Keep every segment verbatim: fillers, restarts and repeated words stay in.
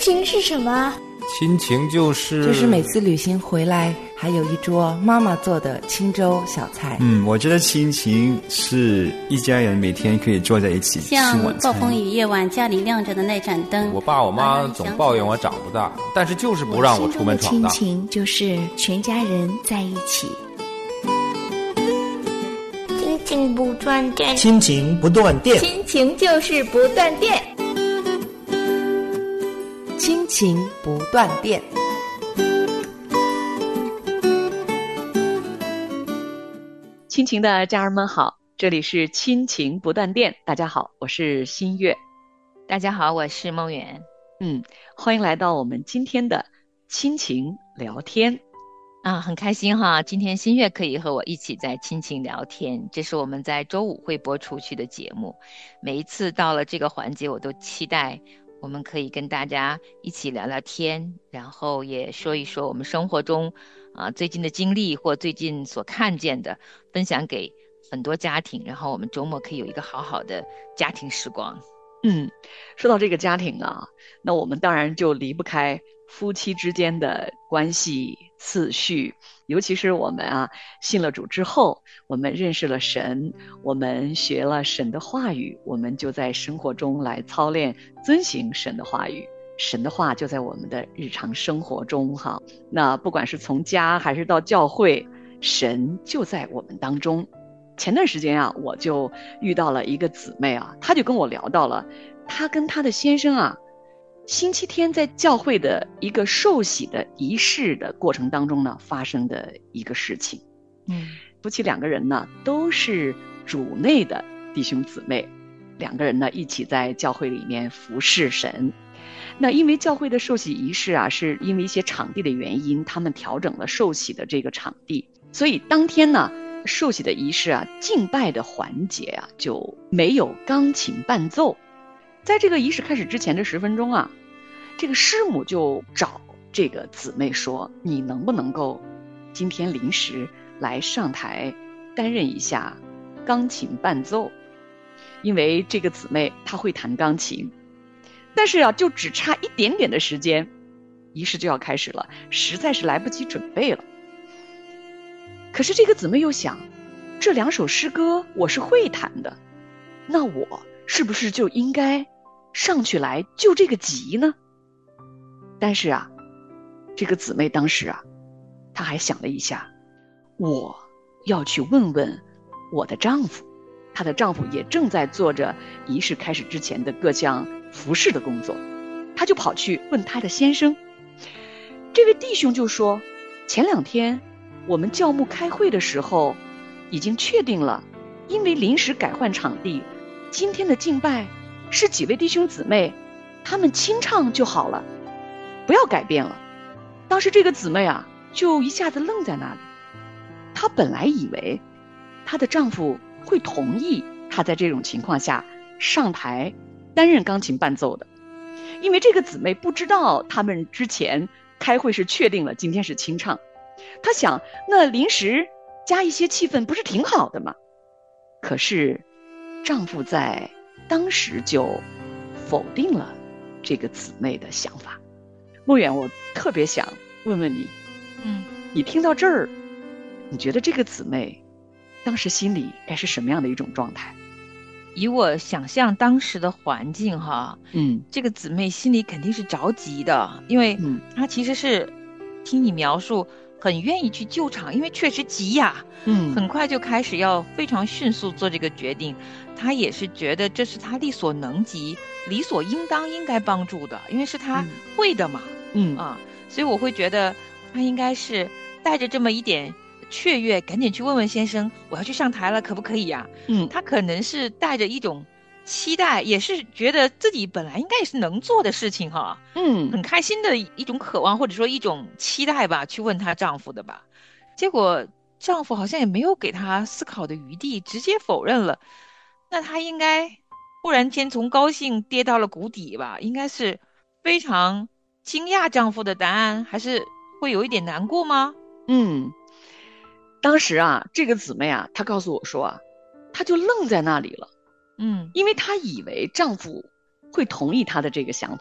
情是什么？ 亲情就是就是每次旅行回来还有一桌妈妈做的清粥小菜。 嗯，我觉得亲情是一家人每天可以坐在一起吃晚餐。 像暴风雨夜晚家里亮着的那盏灯， 我爸我妈总抱怨我长不大，但是就是不让我出门闯荡。 亲情就是全家人在一起。亲情不断电， 亲情不断电， 亲情就是不断电。 亲情不断电。 亲情的家人们好，这里是亲情不断电。大家好，我是新月。 大家好，我是梦圆。 嗯，欢迎来到我们今天的亲情聊天。 啊，很开心哈，今天新月可以和我一起在亲情聊天，这是我们在周五会播出去的节目。每一次到了这个环节，我都期待我们可以跟大家一起聊聊天，然后也说一说我们生活中啊最近的经历或最近所看见的，分享给很多家庭，然后我们周末可以有一个好好的家庭时光。 嗯，说到这个家庭啊，那我们当然就离不开夫妻之间的关系次序，尤其是我们啊信了主之后，我们认识了神，我们学了神的话语，我们就在生活中来操练遵行神的话语，神的话就在我们的日常生活中哈。那不管是从家还是到教会，神就在我们当中。前段时间啊，我就遇到了一个姊妹啊，她就跟我聊到了她跟她的先生啊星期天在教会的一个受洗的仪式的过程当中呢发生的一个事情。 嗯， 夫妻两个人呢都是主内的弟兄姊妹，两个人呢一起在教会里面服侍神。那因为教会的受洗仪式啊，是因为一些场地的原因，他们调整了受洗的这个场地，所以当天呢受洗的仪式啊，敬拜的环节啊就没有钢琴伴奏。在这个仪式开始之前的十分钟啊，这个师母就找这个姊妹说，你能不能够今天临时来上台担任一下钢琴伴奏，因为这个姊妹她会弹钢琴，但是啊就只差一点点的时间，仪式就要开始了，实在是来不及准备了。可是这个姊妹又想，这两首诗歌我是会弹的，那我是不是就应该上去来救这个急呢？但是啊，这个姊妹当时啊，她还想了一下，我要去问问我的丈夫，她的丈夫也正在做着仪式开始之前的各项服侍的工作，她就跑去问她的先生。这位弟兄就说，前两天我们教牧开会的时候已经确定了，因为临时改换场地，今天的敬拜是几位弟兄姊妹他们清唱就好了，不要改变了。当时这个姊妹啊就一下子愣在那里，她本来以为她的丈夫会同意她在这种情况下上台担任钢琴伴奏的，因为这个姊妹不知道他们之前开会是确定了今天是清唱，她想那临时加一些气氛不是挺好的吗？可是丈夫在当时就否定了这个姊妹的想法。梦远，我特别想问问你， 嗯， 你听到这儿，你觉得这个姊妹当时心里该是什么样的一种状态？ 以我想象当时的环境哈， 嗯， 这个姊妹心里肯定是着急的，因为她其实是听你描述很愿意去救场，因为确实急呀， 嗯， 很快就开始要非常迅速做这个决定。她也是觉得这是她力所能及、理所应当应该帮助的，因为是她会的嘛， 嗯啊，所以我会觉得她应该是带着这么一点雀跃，赶紧去问问先生，我要去上台了，可不可以呀？ 嗯， 她可能是带着一种期待，也是觉得自己本来应该也是能做的事情哈， 嗯， 很开心的一种渴望，或者说一种期待吧，去问她丈夫的吧。结果丈夫好像也没有给她思考的余地，直接否认了。那她应该忽然间从高兴跌到了谷底吧，应该是非常惊讶丈夫的答案，还是会有一点难过吗？ 嗯，当时啊，这个姊妹啊，她告诉我说啊，她就愣在那里了。 嗯， 因为她以为丈夫会同意她的这个想法，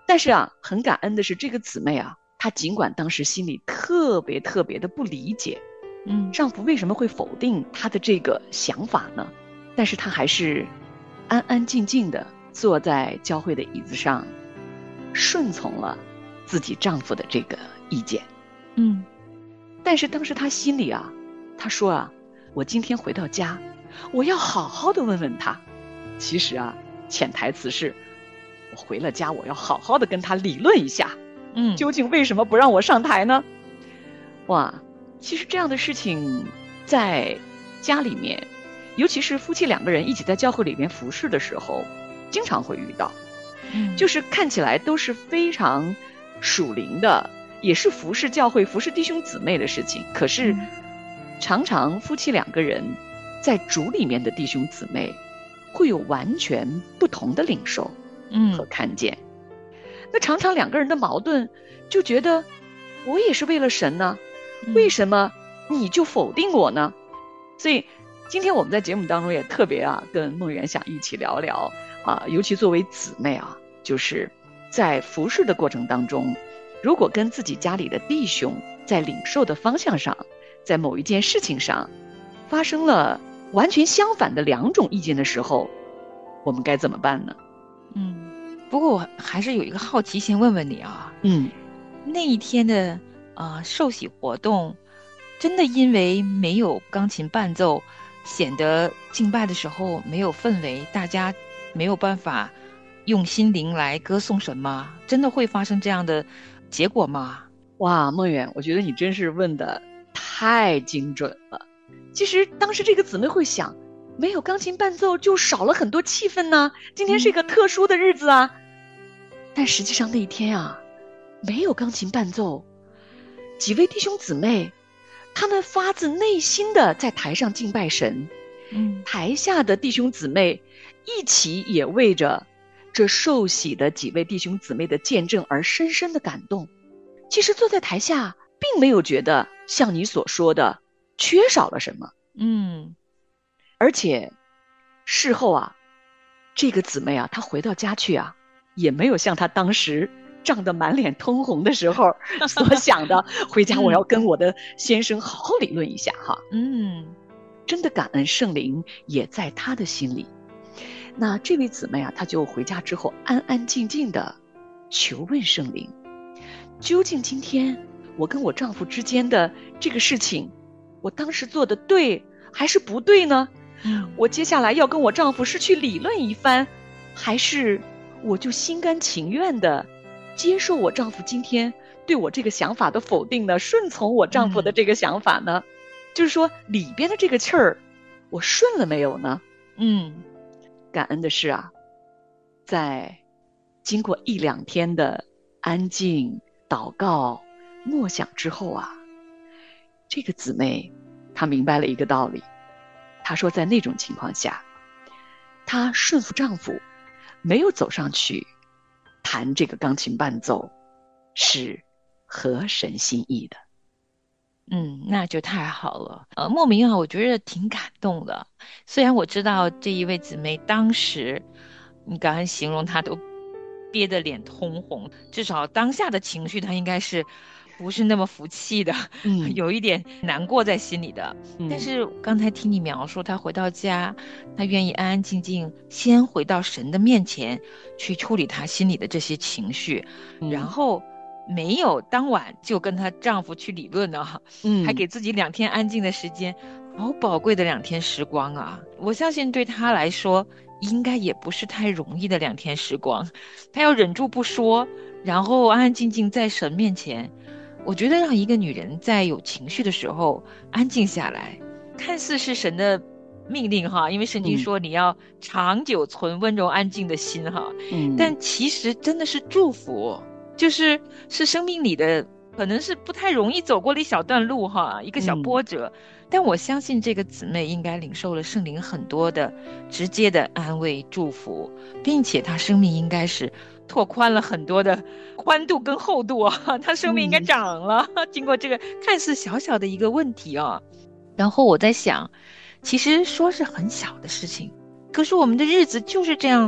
但是啊，很感恩的是，这个姊妹啊，她尽管当时心里特别特别的不理解， 嗯， 丈夫为什么会否定她的这个想法呢？但是她还是安安静静的坐在教会的椅子上，顺从了自己丈夫的这个意见。 嗯， 但是当时她心里啊，她说啊，我今天回到家，我要好好的问问他。其实啊，潜台词是，我回了家，我要好好的跟他理论一下， 嗯， 究竟为什么不让我上台呢？哇，其实这样的事情在家里面，尤其是夫妻两个人一起在教会里面服侍的时候，经常会遇到， 嗯， 就是看起来都是非常属灵的，也是服侍教会、服侍弟兄姊妹的事情，可是，嗯，常常夫妻两个人在主里面的弟兄姊妹会有完全不同的领受和看见，嗯，那常常两个人的矛盾就觉得，我也是为了神呢，为什么你就否定我呢？所以今天我们在节目当中也特别啊跟梦圆想一起聊聊啊，尤其作为姊妹啊，就是在服侍的过程当中，如果跟自己家里的弟兄在领受的方向上，在某一件事情上发生了完全相反的两种意见的时候，我们该怎么办呢？ 嗯，不过我还是有一个好奇，先问问你啊， 嗯， 那一天的呃受洗活动，真的因为没有钢琴伴奏，显得敬拜的时候没有氛围，大家没有办法用心灵来歌颂神吗？真的会发生这样的结果吗？ 哇，梦圆，我觉得你真是问的太精准了。其实当时这个姊妹会想，没有钢琴伴奏就少了很多气氛呢，今天是一个特殊的日子啊，嗯，但实际上那一天啊，没有钢琴伴奏，几位弟兄姊妹他们发自内心的在台上敬拜神， 嗯， 台下的弟兄姊妹一起也为着这受洗的几位弟兄姊妹的见证而深深的感动。其实坐在台下并没有觉得像你所说的缺少了什么， 嗯， 而且事后啊，这个姊妹啊，她回到家去啊，也没有像她当时涨得满脸通红的时候所想的，回家我要跟我的先生好好理论一下哈。 嗯， 真的感恩圣灵也在她的心里。那这位姊妹啊，她就回家之后安安静静的求问圣灵，究竟今天我跟我丈夫之间的这个事情，我当时做的对还是不对呢？ 嗯， 我接下来要跟我丈夫是去理论一番，还是我就心甘情愿的接受我丈夫今天对我这个想法的否定呢，顺从我丈夫的这个想法呢？嗯，就是说里边的这个气儿我顺了没有呢？ 嗯， 感恩的是啊，在经过一两天的安静祷告默想之后啊，这个姊妹她明白了一个道理。她说在那种情况下，她顺服丈夫，没有走上去弹这个钢琴伴奏，是合神心意的。 嗯，那就太好了。呃，莫名啊，我觉得挺感动的。虽然我知道这一位姊妹当时，你刚刚形容她都憋得脸通红，至少当下的情绪她应该是不是那么服气的， 嗯， 有一点难过在心里的。嗯，但是刚才听你描述，她回到家，她愿意安安静静先回到神的面前去处理她心里的这些情绪， 嗯， 然后没有当晚就跟她丈夫去理论呢， 嗯， 还给自己两天安静的时间，好宝贵的两天时光啊！我相信对她来说，应该也不是太容易的两天时光，她要忍住不说，然后安安静静在神面前。我觉得让一个女人在有情绪的时候安静下来，看似是神的命令哈，因为圣经说你要长久存温柔安静的心哈， 嗯， 但其实真的是祝福，就是是生命里的可能是不太容易走过了一小段路哈，一个小波折，嗯，但我相信这个姊妹应该领受了圣灵很多的直接的安慰祝福，并且她生命应该是拓宽了很多的宽度跟厚度啊，她生命应该长了，嗯，经过这个看似小小的一个问题啊。然后我在想，其实说是很小的事情，可是我们的日子就是这样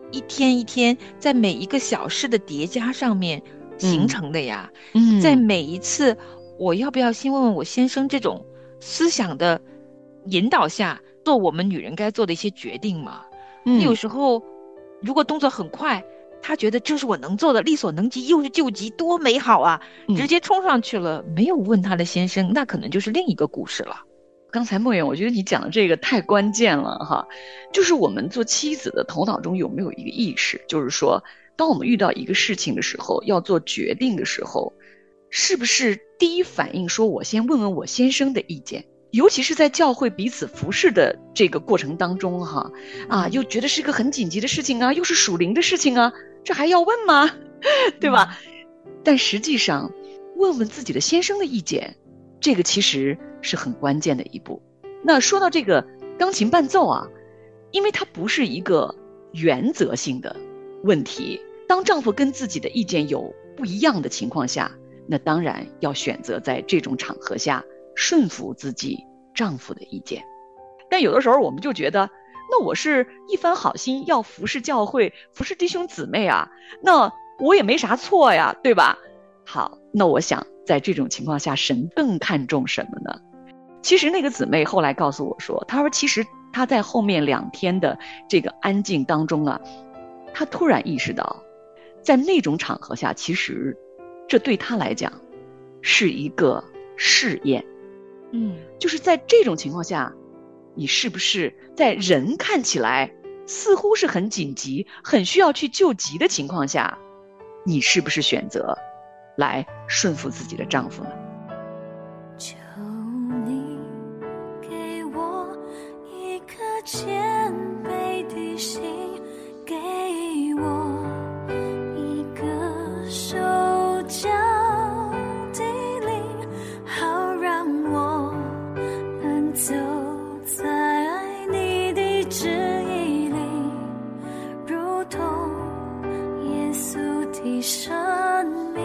一天一天在每一个小事的叠加上面形成的呀。 嗯， 在每一次我要不要先问问我先生这种思想的引导下做我们女人该做的一些决定嘛。 嗯， 有时候如果动作很快，他觉得这是我能做的，力所能及，又是救急，多美好啊，直接冲上去了，没有问他的先生，那可能就是另一个故事了。 刚才莫言，我觉得你讲的这个太关键了哈，就是我们做妻子的头脑中有没有一个意识，就是说当我们遇到一个事情的时候，要做决定的时候，是不是第一反应说我先问问我先生的意见，尤其是在教会彼此服侍的这个过程当中哈，啊，又觉得是一个很紧急的事情啊，又是属灵的事情啊，这还要问吗？对吧？但实际上问问自己的先生的意见，这个其实是很关键的一步。那说到这个钢琴伴奏啊，因为它不是一个原则性的问题，当丈夫跟自己的意见有不一样的情况下，那当然要选择在这种场合下顺服自己丈夫的意见。但有的时候我们就觉得，那我是一番好心要服侍教会，服侍弟兄姊妹啊，那我也没啥错呀，对吧？好，那我想在这种情况下，神更看重什么呢？其实那个姊妹后来告诉我说，她说其实她在后面两天的这个安静当中啊，她突然意识到，在那种场合下，其实这对她来讲是一个试验。 嗯， 就是在这种情况下，你是不是在人看起来似乎是很紧急，很需要去救急的情况下，你是不是选择来顺服自己的丈夫呢？ 求你给我一颗谦卑的心，给我一个手脚的灵，好让我能走在你的旨意里，如同耶稣的生命。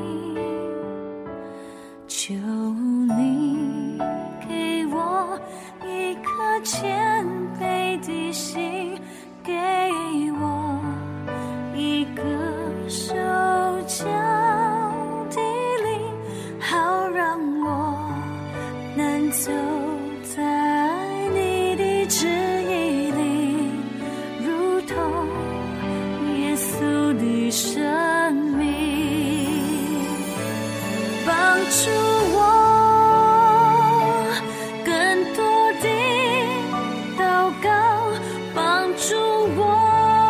求你给我一颗谦卑的心，给我一个手脚的灵，好让我能走在你的旨意里，如同耶稣的生命。帮助我更多的祷告，帮助我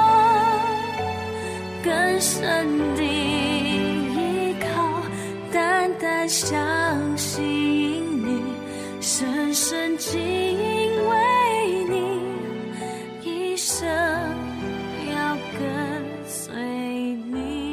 更深的依靠，单单相信你，深深敬畏你，一生要跟随你。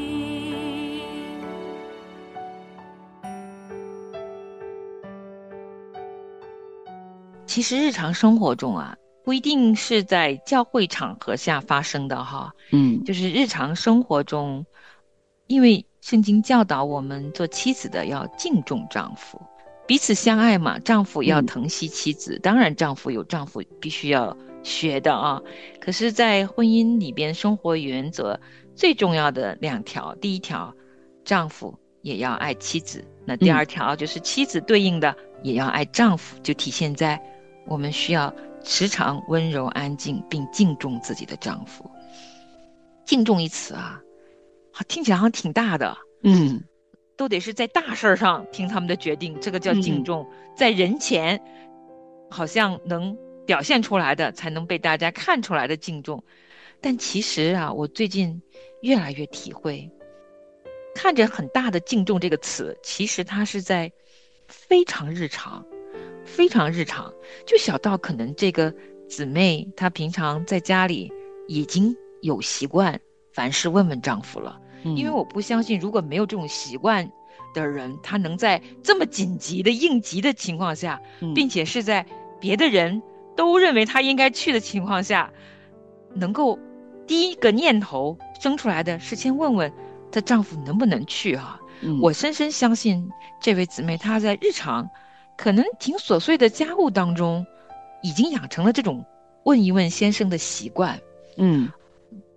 其实日常生活中啊，不一定是在教会场合下发生的哈， 嗯， 就是日常生活中，因为圣经教导我们做妻子的要敬重丈夫，彼此相爱嘛，丈夫要疼惜妻子，嗯，当然丈夫有丈夫必须要学的啊。可是在婚姻里边，生活原则最重要的两条，第一条，丈夫也要爱妻子，那第二条就是妻子对应的也要爱丈夫，就体现在我们需要时常温柔安静并敬重自己的丈夫。敬重一词啊，听起来好像挺大的， 嗯， 都得是在大事上听他们的决定，这个叫敬重，嗯，在人前好像能表现出来的，才能被大家看出来的敬重。但其实啊，我最近越来越体会，看着很大的敬重这个词，其实它是在非常日常非常日常，就小到可能这个姊妹她平常在家里已经有习惯凡事问问丈夫了，嗯，因为我不相信如果没有这种习惯的人，他能在这么紧急的应急的情况下，嗯，并且是在别的人都认为他应该去的情况下，能够第一个念头生出来的是先问问她丈夫能不能去啊，嗯，我深深相信这位姊妹她在日常可能挺琐碎的家务当中已经养成了这种问一问先生的习惯。 嗯，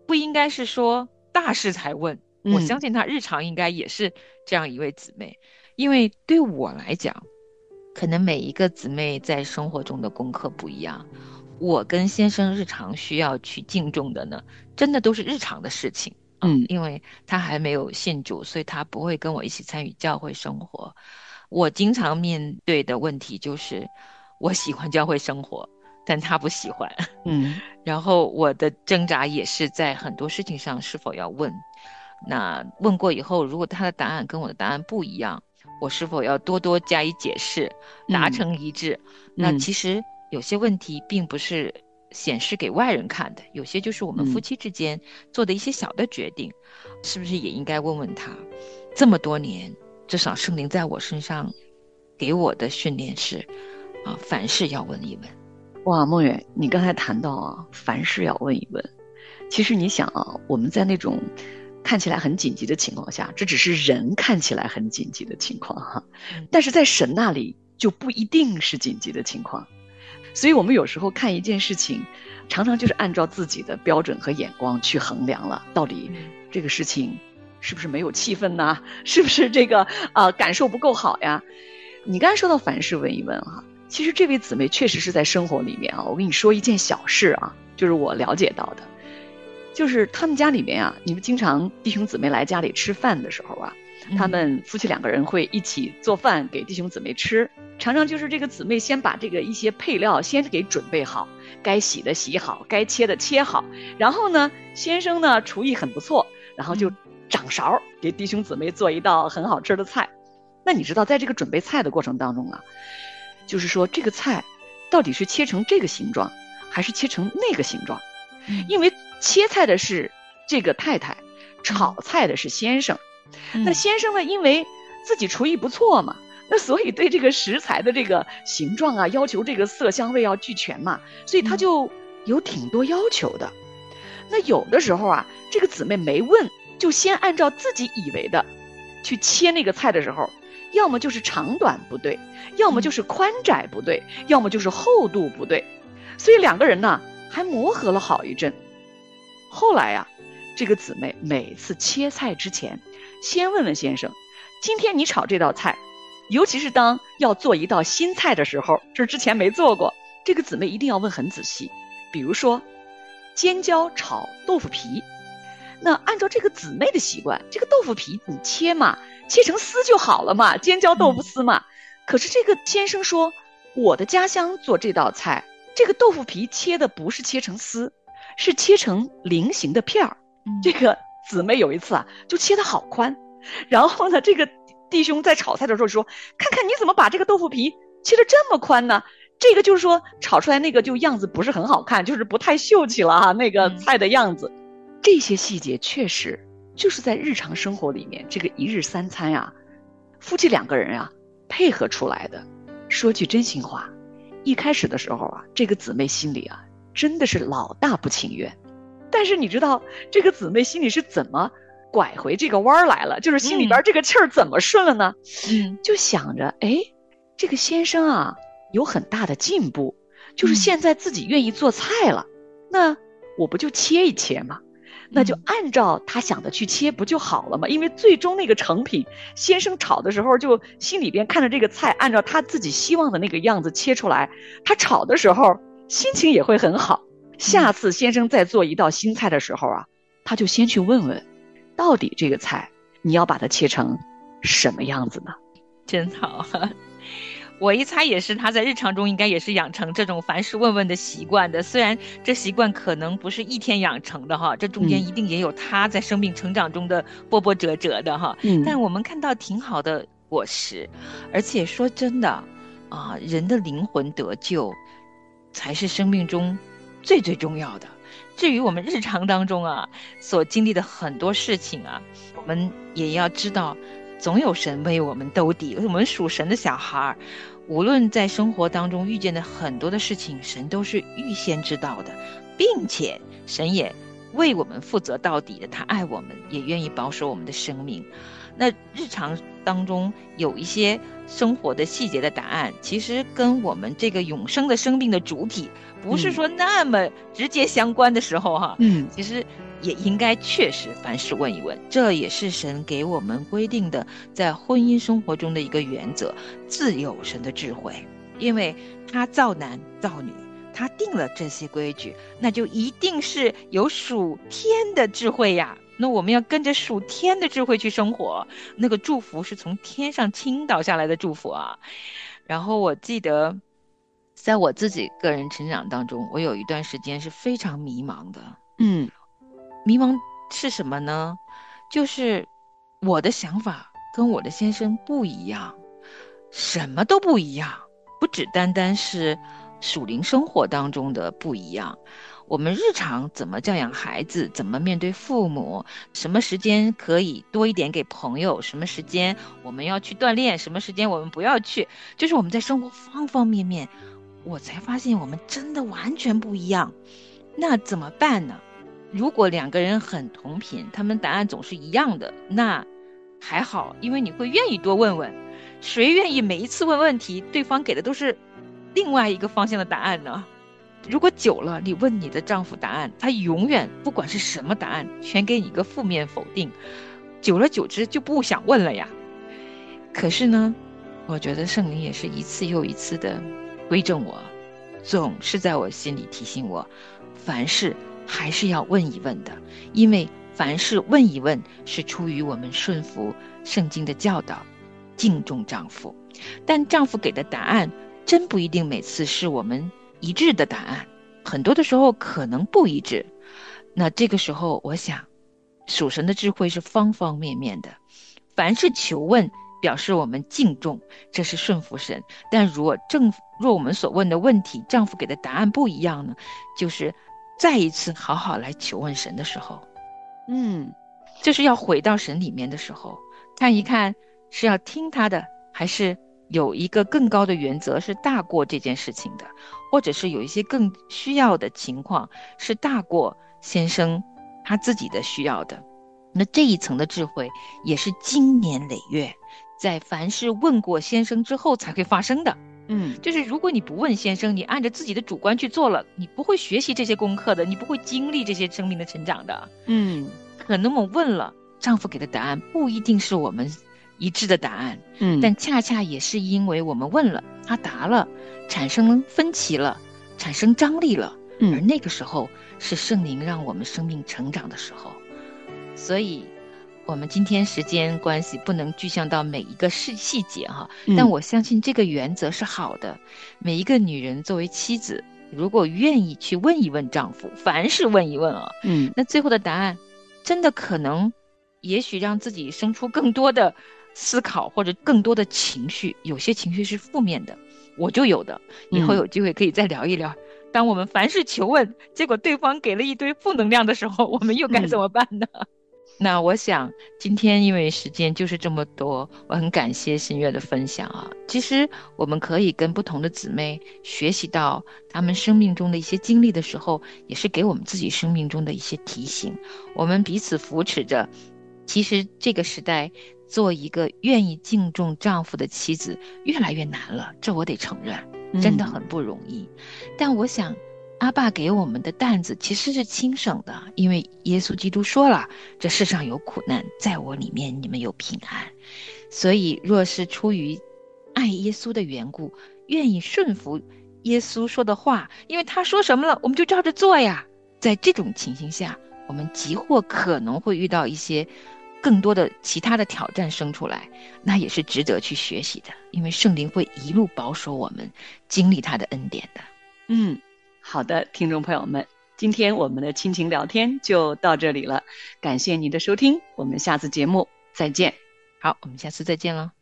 不应该是说大事才问， 嗯我相信她日常应该也是这样一位姊妹。因为对我来讲，可能每一个姊妹在生活中的功课不一样，我跟先生日常需要去敬重的呢，真的都是日常的事情。 嗯， 因为他还没有信主，所以他不会跟我一起参与教会生活。我经常面对的问题就是，我喜欢教会生活，但他不喜欢。 嗯， 然后我的挣扎也是在很多事情上是否要问。那问过以后，如果他的答案跟我的答案不一样，我是否要多多加以解释，达成一致？ 嗯、 那其实有些问题并不是显示给外人看的，有些就是我们夫妻之间做的一些小的决定，嗯、是不是也应该问问他？这么多年，至少圣灵在我身上给我的训练是，啊，凡事要问一问。 哇，梦远，你刚才谈到啊，凡事要问一问。其实你想啊，我们在那种看起来很紧急的情况下，这只是人看起来很紧急的情况哈，但是在神那里就不一定是紧急的情况。所以我们有时候看一件事情，常常就是按照自己的标准和眼光去衡量了，到底这个事情是不是没有气氛呢？是不是这个呃感受不够好呀？你刚才说到凡事问一问啊，其实这位姊妹确实是在生活里面啊，我跟你说一件小事啊，就是我了解到的，就是他们家里面啊，你们经常弟兄姊妹来家里吃饭的时候啊，他们夫妻两个人会一起做饭给弟兄姊妹吃，常常就是这个姊妹先把这个一些配料先给准备好，该洗的洗好，该切的切好，然后呢，先生呢厨艺很不错，然后就掌勺给弟兄姊妹做一道很好吃的菜。那你知道在这个准备菜的过程当中啊，就是说这个菜到底是切成这个形状还是切成那个形状，因为切菜的是这个太太，炒菜的是先生，那先生呢因为自己厨艺不错嘛，那所以对这个食材的这个形状啊，要求这个色香味要俱全嘛，所以他就有挺多要求的。那有的时候啊，这个姊妹没问，就先按照自己以为的去切那个菜的时候，要么就是长短不对，要么就是宽窄不对，要么就是厚度不对，所以两个人呢还磨合了好一阵。后来啊，这个姊妹每次切菜之前先问问先生，今天你炒这道菜，尤其是当要做一道新菜的时候，这之前没做过，这个姊妹一定要问很仔细。比如说尖椒炒豆腐皮，那按照这个姊妹的习惯，这个豆腐皮你切嘛，切成丝就好了嘛，尖椒豆腐丝嘛。可是这个先生说，我的家乡做这道菜，这个豆腐皮切的不是切成丝，是切成菱形的片儿。这个姊妹有一次啊，就切得好宽，然后呢，这个弟兄在炒菜的时候说，看看你怎么把这个豆腐皮切得这么宽呢？这个就是说炒出来那个就样子不是很好看，就是不太秀气了哈，那个菜的样子。嗯、这些细节确实就是在日常生活里面，这个一日三餐呀、啊，夫妻两个人啊配合出来的。说句真心话，一开始的时候啊，这个姊妹心里啊真的是老大不情愿。但是你知道这个姊妹心里是怎么拐回这个弯来了，就是心里边这个气儿怎么顺了呢？嗯，就想着，哎，这个先生啊有很大的进步，就是现在自己愿意做菜了，嗯、那我不就切一切吗？那就按照他想的去切不就好了吗？因为最终那个成品，先生炒的时候就心里边看着这个菜按照他自己希望的那个样子切出来，他炒的时候心情也会很好。下次先生再做一道新菜的时候啊，他就先去问问，到底这个菜你要把它切成什么样子呢？ 真好。我一猜也是他在日常中应该也是养成这种凡事问问的习惯的，虽然这习惯可能不是一天养成的哈，这中间一定也有他在生命成长中的波波折折的哈、嗯、但我们看到挺好的果实。而且说真的啊，人的灵魂得救才是生命中最最重要的。至于我们日常当中啊所经历的很多事情啊，我们也要知道总有神为我们兜底。我们属神的小孩，无论在生活当中遇见的很多的事情，神都是预先知道的，并且神也为我们负责到底的，他爱我们，也愿意保守我们的生命。那日常当中有一些生活的细节的答案，其实跟我们这个永生的生命的主体不是说那么直接相关的时候哈，嗯，其实也应该确实凡事问一问，这也是神给我们规定的在婚姻生活中的一个原则，自有神的智慧。因为他造男造女，他定了这些规矩，那就一定是有属天的智慧呀。那我们要跟着属天的智慧去生活，那个祝福是从天上倾倒下来的祝福啊。然后我记得在我自己个人成长当中，我有一段时间是非常迷茫的。 嗯， 迷茫是什么呢？就是我的想法跟我的先生不一样，什么都不一样，不只单单是属灵生活当中的不一样，我们日常怎么教养孩子，怎么面对父母，什么时间可以多一点给朋友，什么时间我们要去锻炼，什么时间我们不要去，就是我们在生活方方面面，我才发现我们真的完全不一样。那怎么办呢？如果两个人很同频，他们答案总是一样的，那还好，因为你会愿意多问问。谁愿意每一次问问题，对方给的都是另外一个方向的答案呢？如果久了，你问你的丈夫答案，他永远不管是什么答案，全给你一个负面否定，久了久之就不想问了呀。可是呢，我觉得圣灵也是一次又一次的规正我，总是在我心里提醒我，凡事还是要问一问的，因为凡事问一问是出于我们顺服圣经的教导，敬重丈夫。但丈夫给的答案真不一定每次是我们一致的答案，很多的时候可能不一致。那这个时候我想属神的智慧是方方面面的，凡是求问表示我们敬重，这是顺服神。但如果正若我们所问的问题丈夫给的答案不一样呢，就是再一次好好来求问神的时候， 嗯， 就是要回到神里面的时候，看一看是要听他的，还是有一个更高的原则是大过这件事情的，或者是有一些更需要的情况是大过先生他自己的需要的。那这一层的智慧也是经年累月，在凡事问过先生之后才会发生的。 嗯， 就是如果你不问先生，你按着自己的主观去做了，你不会学习这些功课的，你不会经历这些生命的成长的。 嗯， 可能我们问了，丈夫给的答案不一定是我们一致的答案， 嗯， 但恰恰也是因为我们问了，他答了，产生了分歧了，产生张力了， 嗯， 而那个时候是圣灵让我们生命成长的时候。所以我们今天时间关系不能具象到每一个细细节哈，但我相信这个原则是好的。每一个女人作为妻子，如果愿意去问一问丈夫，凡事问一问啊， 嗯， 那最后的答案真的可能也许让自己生出更多的思考或者更多的情绪，有些情绪是负面的，我就有的，以后有机会可以再聊一聊。嗯，当我们凡事求问，结果对方给了一堆负能量的时候，我们又该怎么办呢？嗯，那我想今天因为时间就是这么多，我很感谢新月的分享啊。其实我们可以跟不同的姊妹学习到她们生命中的一些经历的时候，也是给我们自己生命中的一些提醒，我们彼此扶持着。其实这个时代做一个愿意敬重丈夫的妻子越来越难了，这我得承认，真的很不容易。嗯，但我想阿爸给我们的担子其实是轻省的，因为耶稣基督说了，这世上有苦难，在我里面你们有平安。所以若是出于爱耶稣的缘故，愿意顺服耶稣说的话，因为他说什么了我们就照着做呀。在这种情形下，我们即或可能会遇到一些更多的其他的挑战生出来，那也是值得去学习的，因为圣灵会一路保守我们经历他的恩典的。 嗯，好的，听众朋友们，今天我们的亲情聊天就到这里了，感谢您的收听，我们下次节目再见。 好，我们下次再见了。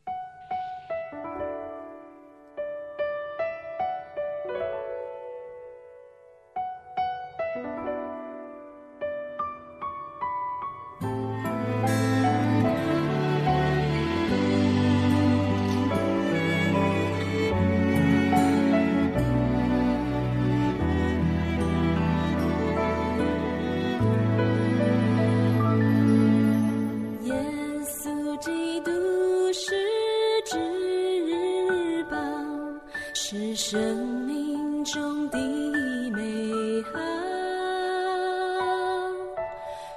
生命中的美好，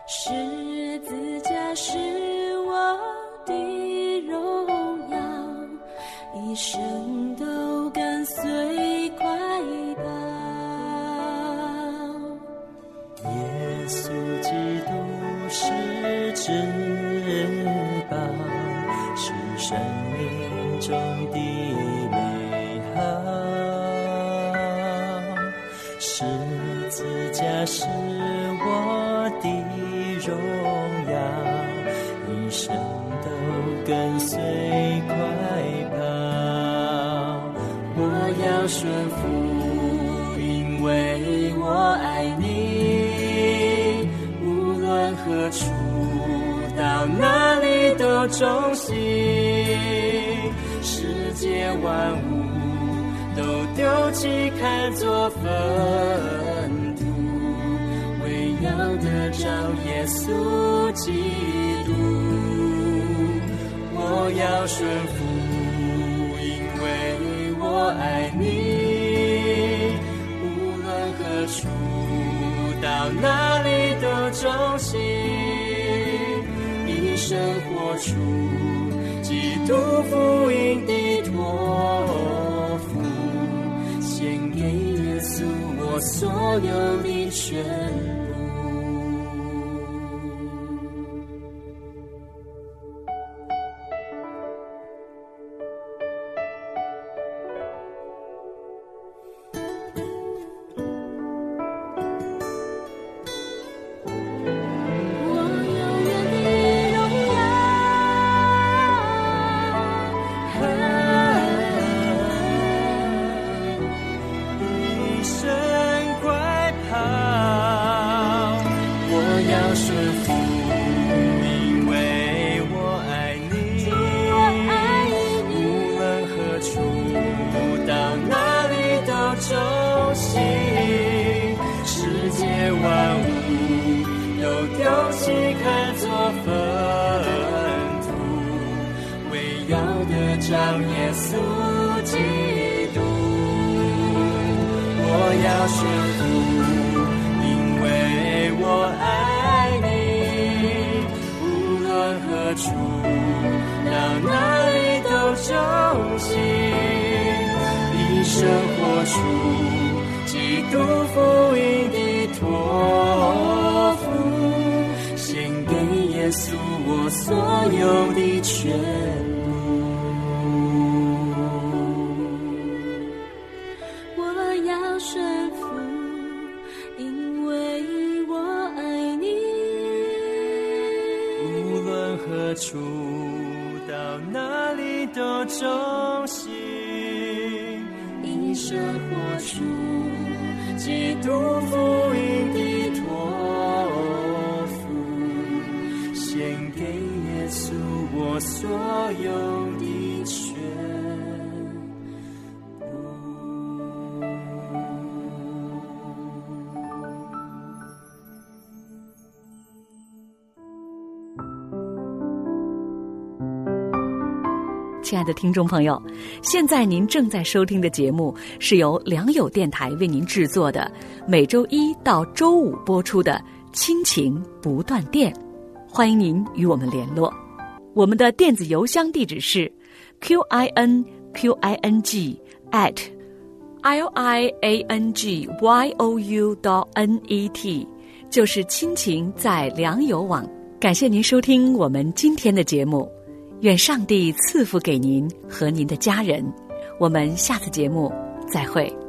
是我的荣耀，一生都跟随快跑。 耶稣基督是至宝，是生命中的美好，十字架是我的荣耀，一生都跟随快跑。我要顺服，因为我爱你，无论何处到哪里都忠心，世界万物都丢弃看作粪土，为要得着耶稣基督。我要顺服，因为我爱你，无论何处到哪里都忠心，一生活出基督福音的托付，献给耶稣我所有的全部。 亲爱的听众朋友，现在您正在收听的节目是由良友电台为您制作的，每周一到周五播出的亲情不断电，欢迎您与我们联络。我们的电子邮箱地址是 q i n q i n g at l i a n g y o u dot n e t， 就是亲情在良友网。感谢您收听我们今天的节目，愿上帝赐福给您和您的家人，我们下次节目再会。